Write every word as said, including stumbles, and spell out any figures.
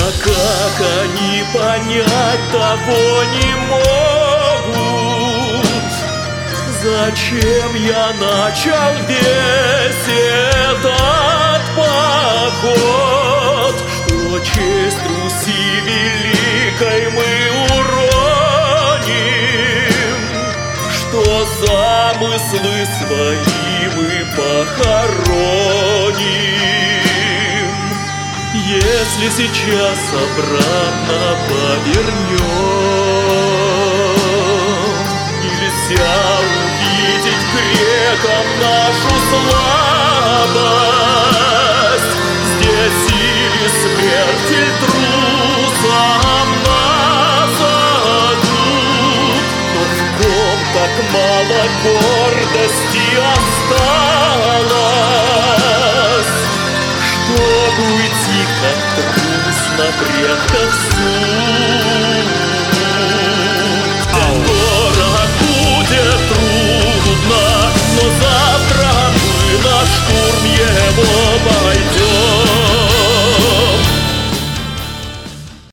как они понять того не могут? Зачем я начал весь этот поход? Что честь Руси великой мы уроним, что замыслы свои мы похороним. Если сейчас обратно повернем, нельзя увидеть грекам нашу слабость. Здесь или смерть, или трусом назовут. Но в ком так мало гордости осталось, чтобы уйти, как трус на предках суд.